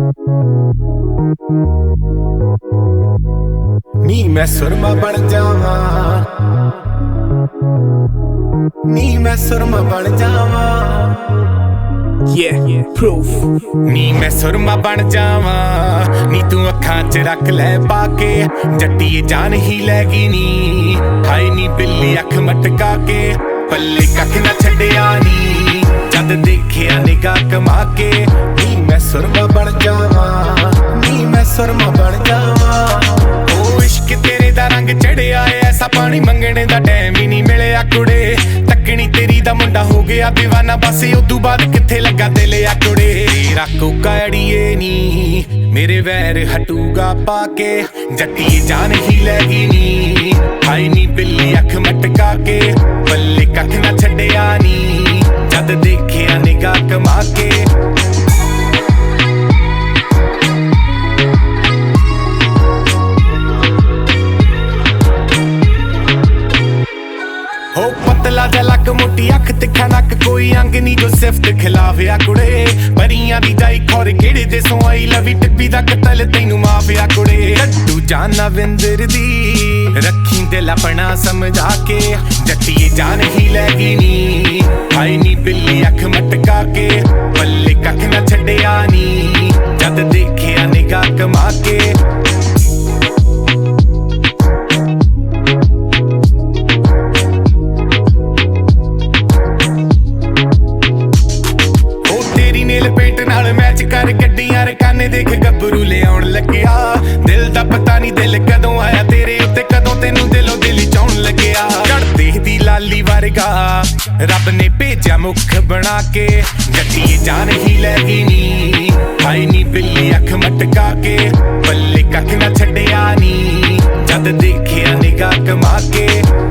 नी मैं सुरमा बन जावा, नी मैं सुरमा बन जावा, proof नी मैं सुरमा बन जावा, नी तू अखां च रख ले पाके, जट्टी जान ही लैगी नी, हाय नी बिल्ली अख मटका के, पल्ले कख ना छड्डिया नी, जद देखिया निगाह कमा के, नी मैं सुरमा बन जावा, नी मैं सुरमा बन जावा। ओ इश्क तेरे दा रंग चढ़िया ऐ, ऐसा पानी मंगने दा टाइम ही नहीं मिलिया कुड़े, तकनी तेरी दा मुंडा हो गया दीवाना, बस उदू बाद किथे लगा दिल आ कुड़े। तेरा कोका अड़िए नी मेरे वैर हटूगा पाके, जट्टी जान ही लैगी नी, हाय नी बिल्ली अख मटका के, पल्ले कख ना छड्डिया नी, जद देखिया निगाह कमा के। हो पतला जलक मोटी अख तिखा नक, कोई अंग नी जो सिफ्त खिलाफिया कुड़े, परियां दी जाई खौर केड़े दे सोई, लवी टिप्पी दा कतल तैनू माफिया कुड़े। लड्डू जाना विंदर दी रखी दिल अपना समझा के, जट्टी जान ही लैगी नी, हाय नी बिल्ली अख मटका के, पल्ले कख ना छड्डिया नी, जद देखिया निगाह कमा के। मैच कर गड्डियां रे काने देख गब्बरू ले आउण लग्या, दिल दा पता नहीं दिल कदों आया तेरे उत्ते, कदों तेनू दिलों दिली चाउण लग्या। चढ़दे दी लाली वर्गा रब ने भेजा मुख बना के, जट्टी जान ही लैगी नी, हाय नी बिल्ली अख मटका के, पल्ले कख ना छड्डिया नी, जद देखिया निगाह कमा के।